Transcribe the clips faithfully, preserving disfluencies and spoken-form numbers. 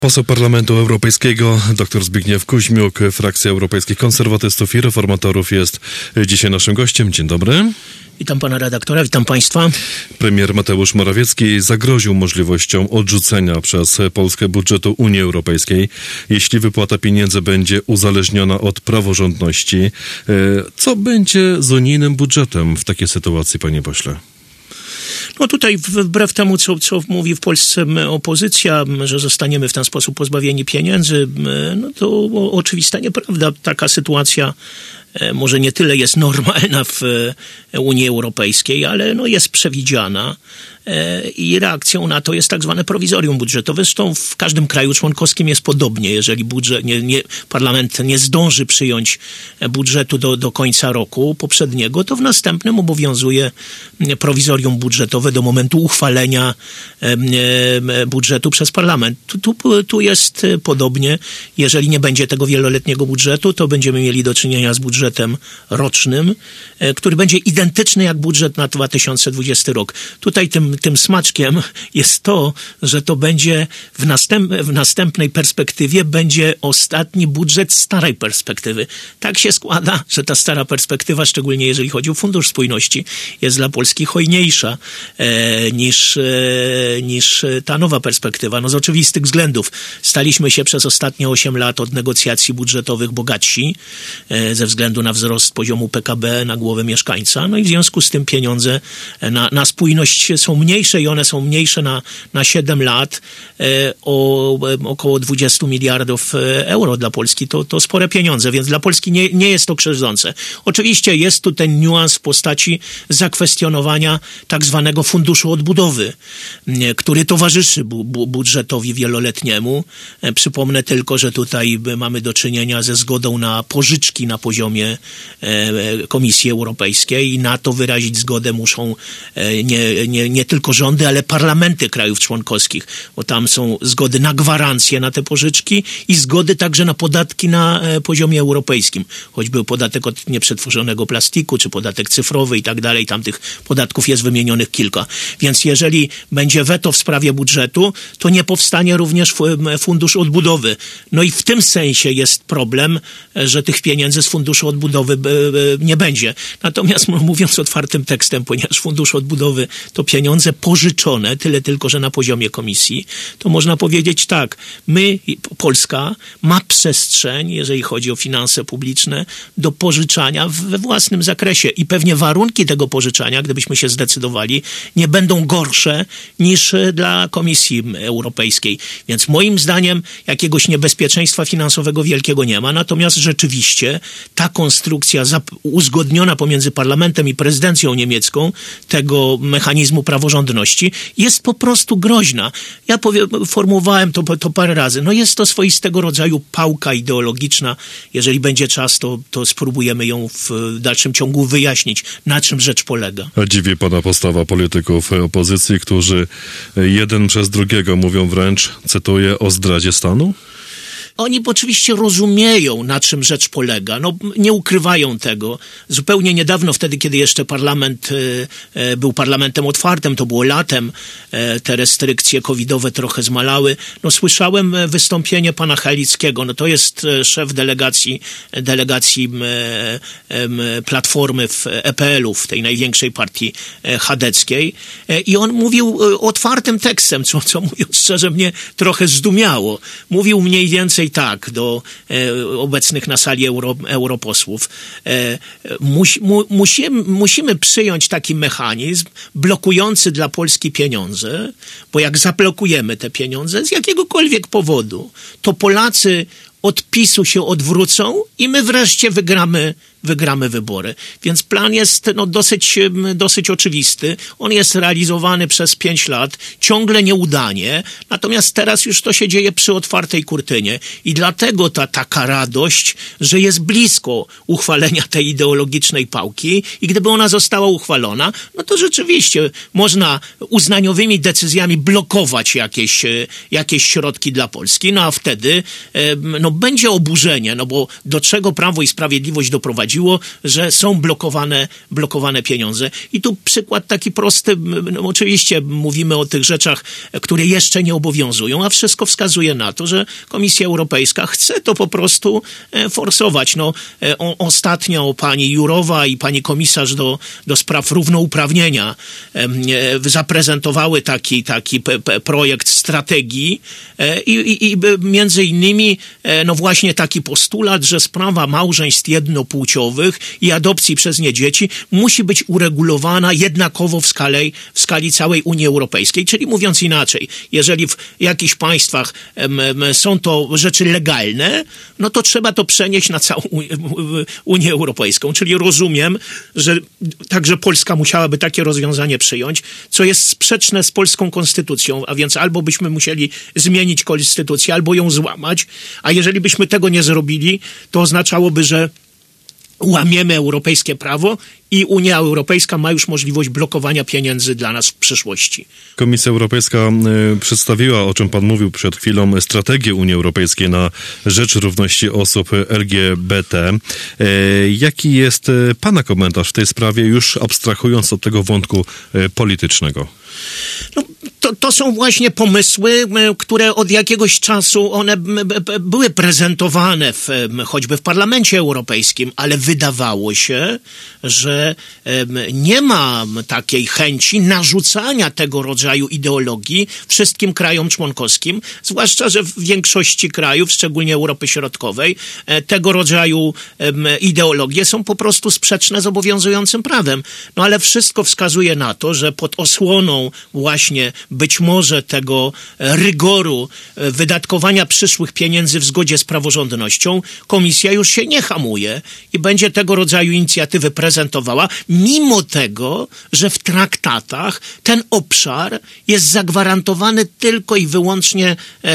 Poseł Parlamentu Europejskiego dr Zbigniew Kuźmiuk, frakcja Europejskich Konserwatystów i Reformatorów jest dzisiaj naszym gościem. Dzień dobry. Witam pana redaktora, witam państwa. Premier Mateusz Morawiecki zagroził możliwością odrzucenia przez Polskę budżetu Unii Europejskiej, jeśli wypłata pieniędzy będzie uzależniona od praworządności. Co będzie z unijnym budżetem w takiej sytuacji, panie pośle? No tutaj wbrew temu, co, co mówi w Polsce opozycja, że zostaniemy w ten sposób pozbawieni pieniędzy, no to oczywista nieprawda. Taka sytuacja może nie tyle jest normalna w Unii Europejskiej, ale no jest przewidziana i reakcją na to jest tak zwane prowizorium budżetowe. Zresztą w każdym kraju członkowskim jest podobnie. Jeżeli budżet, nie, nie, parlament nie zdąży przyjąć budżetu do, do końca roku poprzedniego, to w następnym obowiązuje prowizorium budżetowe do momentu uchwalenia budżetu przez parlament. Tu, tu, tu jest podobnie. Jeżeli nie będzie tego wieloletniego budżetu, to będziemy mieli do czynienia z budżetem rocznym, który będzie identyczny jak budżet na dwa tysiące dwudziesty rok. Tutaj tym Tym smaczkiem jest to, że to będzie w, następ, w następnej perspektywie będzie ostatni budżet starej perspektywy. Tak się składa, że ta stara perspektywa, szczególnie jeżeli chodzi o Fundusz Spójności, jest dla Polski hojniejsza e, niż, e, niż ta nowa perspektywa. No z oczywistych względów. Staliśmy się przez ostatnie osiem lat od negocjacji budżetowych bogatsi e, ze względu na wzrost poziomu P K B na głowę mieszkańca. No i w związku z tym pieniądze na, na spójność są mniejsze i one są mniejsze na, na siedem lat e, o e, około dwadzieścia miliardów euro dla Polski. To, to spore pieniądze, więc dla Polski nie, nie jest to krzywdzące. Oczywiście jest tu ten niuans w postaci zakwestionowania tak zwanego funduszu odbudowy, e, który towarzyszy bu, bu, budżetowi wieloletniemu. E, przypomnę tylko, że tutaj mamy do czynienia ze zgodą na pożyczki na poziomie e, Komisji Europejskiej i na to wyrazić zgodę muszą e, nie, nie, nie tylko rządy, ale parlamenty krajów członkowskich, bo tam są zgody na gwarancje na te pożyczki i zgody także na podatki na e, poziomie europejskim. Choćby podatek od nieprzetworzonego plastiku, czy podatek cyfrowy i tak dalej. Tam tych podatków jest wymienionych kilka. Więc jeżeli będzie weto w sprawie budżetu, to nie powstanie również fundusz odbudowy. No i w tym sensie jest problem, że tych pieniędzy z funduszu odbudowy nie będzie. Natomiast mówiąc otwartym tekstem, ponieważ fundusz odbudowy to pieniądze pożyczone, tyle tylko, że na poziomie komisji, to można powiedzieć tak, my, Polska, ma przestrzeń, jeżeli chodzi o finanse publiczne, do pożyczania we własnym zakresie i pewnie warunki tego pożyczania, gdybyśmy się zdecydowali, nie będą gorsze niż dla Komisji Europejskiej. Więc moim zdaniem jakiegoś niebezpieczeństwa finansowego wielkiego nie ma, natomiast rzeczywiście ta konstrukcja uzgodniona pomiędzy parlamentem i prezydencją niemiecką tego mechanizmu praworządności jest po prostu groźna. Ja powie, formułowałem to, to parę razy. No jest to swoistego rodzaju pałka ideologiczna. Jeżeli będzie czas, to, to spróbujemy ją w dalszym ciągu wyjaśnić, na czym rzecz polega. A dziwi pana postawa polityków opozycji, którzy jeden przez drugiego mówią wręcz, cytuję, o zdradzie stanu? Oni oczywiście rozumieją, na czym rzecz polega. No, nie ukrywają tego. Zupełnie niedawno, wtedy, kiedy jeszcze parlament e, e, był parlamentem otwartym, to było latem, e, te restrykcje covidowe trochę zmalały. No, słyszałem wystąpienie pana Halickiego. No, to jest szef delegacji, delegacji e, e, Platformy w E P L u, w tej największej partii e, chadeckiej. E, I on mówił otwartym tekstem, co, co mówiąc szczerze mnie trochę zdumiało. Mówił mniej więcej tak do e, obecnych na sali euro, europosłów. E, musi, mu, musimy, musimy przyjąć taki mechanizm blokujący dla Polski pieniądze, bo jak zablokujemy te pieniądze z jakiegokolwiek powodu, to Polacy od PiS-u się odwrócą i my wreszcie wygramy wygramy wybory. Więc plan jest no, dosyć, dosyć oczywisty. On jest realizowany przez pięć lat, ciągle nieudanie, natomiast teraz już to się dzieje przy otwartej kurtynie i dlatego ta taka radość, że jest blisko uchwalenia tej ideologicznej pałki i gdyby ona została uchwalona, no to rzeczywiście można uznaniowymi decyzjami blokować jakieś, jakieś środki dla Polski, no a wtedy no, no będzie oburzenie, no bo do czego Prawo i Sprawiedliwość doprowadziło, że są blokowane, blokowane pieniądze. I tu przykład taki prosty, no oczywiście mówimy o tych rzeczach, które jeszcze nie obowiązują, a wszystko wskazuje na to, że Komisja Europejska chce to po prostu forsować. No, o, ostatnio pani Jourová i pani komisarz do, do spraw równouprawnienia e, zaprezentowały taki, taki p, p, projekt strategii e, i, i, i między innymi e, no właśnie taki postulat, że sprawa małżeństw jednopłciowych i adopcji przez nie dzieci musi być uregulowana jednakowo w skali, w skali całej Unii Europejskiej. Czyli mówiąc inaczej, jeżeli w jakichś państwach em, em, są to rzeczy legalne, no to trzeba to przenieść na całą Unię Europejską. Czyli rozumiem, że także Polska musiałaby takie rozwiązanie przyjąć, co jest sprzeczne z polską konstytucją, a więc albo byśmy musieli zmienić konstytucję, albo ją złamać, a jeżeli byśmy tego nie zrobili, to oznaczałoby, że łamiemy europejskie prawo i Unia Europejska ma już możliwość blokowania pieniędzy dla nas w przyszłości. Komisja Europejska y, przedstawiła, o czym pan mówił przed chwilą, strategię Unii Europejskiej na rzecz równości osób L G B T. Y, jaki jest y, pana komentarz w tej sprawie, już abstrahując od tego wątku y, politycznego? No, to, to są właśnie pomysły, które od jakiegoś czasu one były prezentowane w, choćby w Parlamencie Europejskim, ale wydawało się, że nie ma takiej chęci narzucania tego rodzaju ideologii wszystkim krajom członkowskim, zwłaszcza, że w większości krajów, szczególnie Europy Środkowej, tego rodzaju ideologie są po prostu sprzeczne z obowiązującym prawem. No ale wszystko wskazuje na to, że pod osłoną właśnie być może tego rygoru wydatkowania przyszłych pieniędzy w zgodzie z praworządnością, Komisja już się nie hamuje i będzie tego rodzaju inicjatywy prezentowała, mimo tego, że w traktatach ten obszar jest zagwarantowany tylko i wyłącznie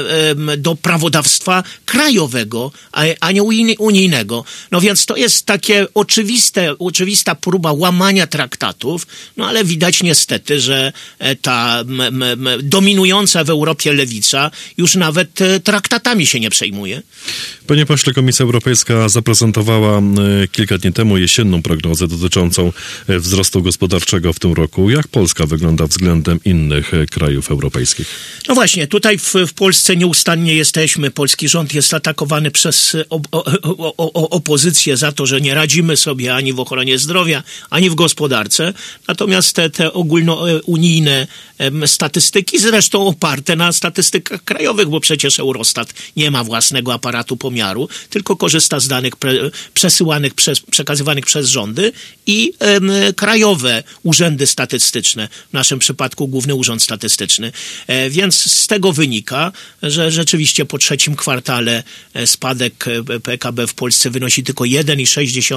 do prawodawstwa krajowego, a nie unijnego. No więc to jest takie oczywiste, oczywista próba łamania traktatów, no ale widać niestety, że ta m, m, dominująca w Europie lewica już nawet traktatami się nie przejmuje. Panie pośle, Komisja Europejska zaprezentowała kilka dni temu jesienną prognozę dotyczącą wzrostu gospodarczego w tym roku. Jak Polska wygląda względem innych krajów europejskich? No właśnie, tutaj w, w Polsce nieustannie jesteśmy, polski rząd jest atakowany przez o, o, o, o, opozycję za to, że nie radzimy sobie ani w ochronie zdrowia, ani w gospodarce. Natomiast te, te ogólnounijne statystyki, zresztą oparte na statystykach krajowych, bo przecież Eurostat nie ma własnego aparatu pomiaru, tylko korzysta z danych pre, przesyłanych przez, przekazywanych przez rządy i em, krajowe urzędy statystyczne, w naszym przypadku Główny Urząd Statystyczny. E, więc z tego wynika, że rzeczywiście po trzecim kwartale spadek P K B w Polsce wynosi tylko jeden przecinek sześć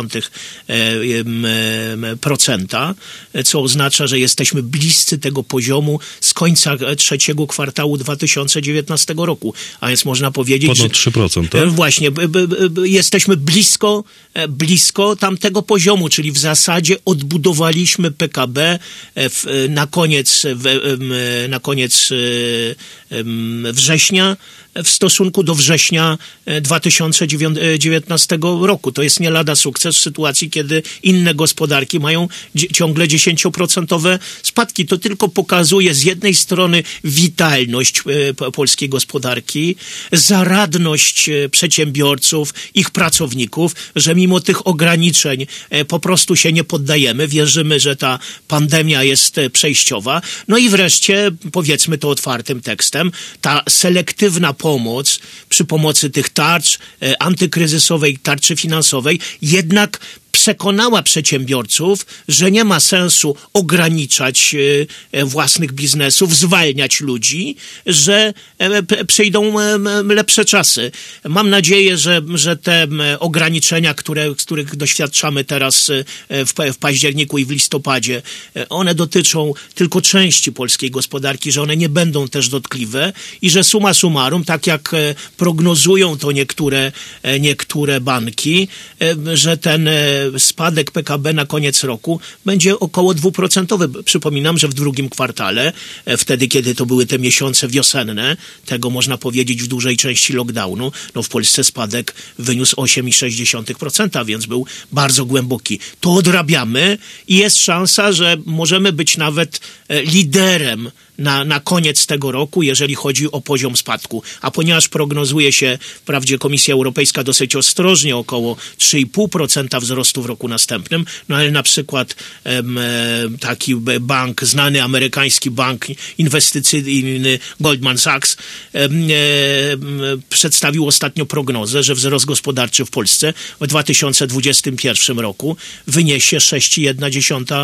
procent, co oznacza, że jesteśmy bliscy tego poziomu z końca trzeciego kwartału dwa tysiące dziewiętnastego roku. A więc można powiedzieć, ponad że trzy procent, tak? Właśnie, b, b, b, jesteśmy blisko, blisko tamtego poziomu, czyli w zasadzie odbudowaliśmy P K B w, na koniec, w, na koniec września w stosunku do września dwa tysiące dziewiętnastego roku. To jest nie lada sukces w sytuacji, kiedy inne gospodarki mają ciągle dziesięcioprocentowe spadki. To tylko pokazuje z jednej strony witalność polskiej gospodarki, zaradność przedsiębiorców, ich pracowników, że mimo tych ograniczeń po prostu się nie poddajemy. Wierzymy, że ta pandemia jest przejściowa. No i wreszcie, powiedzmy to otwartym tekstem, ta selektywna pomoc przy pomocy tych tarcz antykryzysowej, tarczy finansowej jednak przekonała przedsiębiorców, że nie ma sensu ograniczać własnych biznesów, zwalniać ludzi, że przyjdą lepsze czasy. Mam nadzieję, że, że te ograniczenia, które, z których doświadczamy teraz w, w październiku i w listopadzie, one dotyczą tylko części polskiej gospodarki, że one nie będą też dotkliwe i że summa summarum, tak jak prognozują to niektóre, niektóre banki, że ten spadek P K B na koniec roku będzie około dwuprocentowy. Przypominam, że w drugim kwartale, e, wtedy kiedy to były te miesiące wiosenne, tego można powiedzieć w dużej części lockdownu, no w Polsce spadek wyniósł osiem przecinek sześć procent, więc był bardzo głęboki. To odrabiamy i jest szansa, że możemy być nawet e, liderem Na, na koniec tego roku, jeżeli chodzi o poziom spadku. A ponieważ prognozuje się, wprawdzie Komisja Europejska dosyć ostrożnie, około trzy i pół procent wzrostu w roku następnym, no ale na przykład em, taki bank, znany amerykański bank inwestycyjny Goldman Sachs em, em, przedstawił ostatnio prognozę, że wzrost gospodarczy w Polsce w dwa tysiące dwudziestym pierwszym roku wyniesie sześć przecinek jeden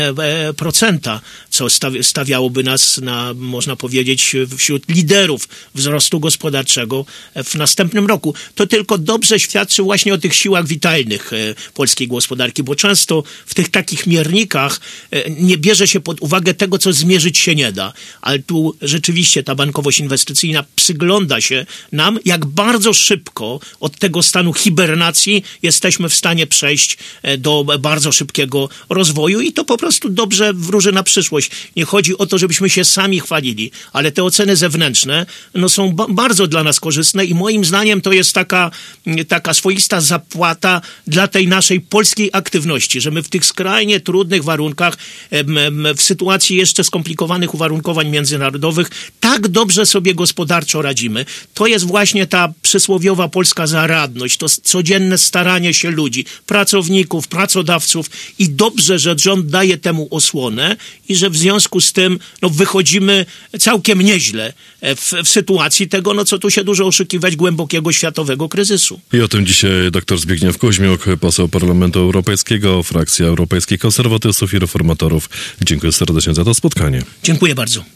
procent, co stawiałoby nas na, można powiedzieć, wśród liderów wzrostu gospodarczego w następnym roku. To tylko dobrze świadczy właśnie o tych siłach witalnych e, polskiej gospodarki, bo często w tych takich miernikach e, nie bierze się pod uwagę tego, co zmierzyć się nie da. Ale tu rzeczywiście ta bankowość inwestycyjna przygląda się nam, jak bardzo szybko od tego stanu hibernacji jesteśmy w stanie przejść e, do bardzo szybkiego rozwoju i to po prostu dobrze wróży na przyszłość. Nie chodzi o to, żebyśmy się sami chwalili, ale te oceny zewnętrzne no, są ba- bardzo dla nas korzystne i moim zdaniem to jest taka, taka swoista zapłata dla tej naszej polskiej aktywności, że my w tych skrajnie trudnych warunkach, em, em, w sytuacji jeszcze skomplikowanych uwarunkowań międzynarodowych, tak dobrze sobie gospodarczo radzimy. To jest właśnie ta przysłowiowa polska zaradność, to codzienne staranie się ludzi, pracowników, pracodawców i dobrze, że rząd daje temu osłonę i że w związku z tym no, wychodzimy całkiem nieźle w, w sytuacji tego, no co tu się dużo oszukiwać, głębokiego światowego kryzysu. I o tym dzisiaj dr Zbigniew Kuźmiuk, poseł Parlamentu Europejskiego, frakcja Europejskich Konserwatystów i Reformatorów. Dziękuję serdecznie za to spotkanie. Dziękuję bardzo.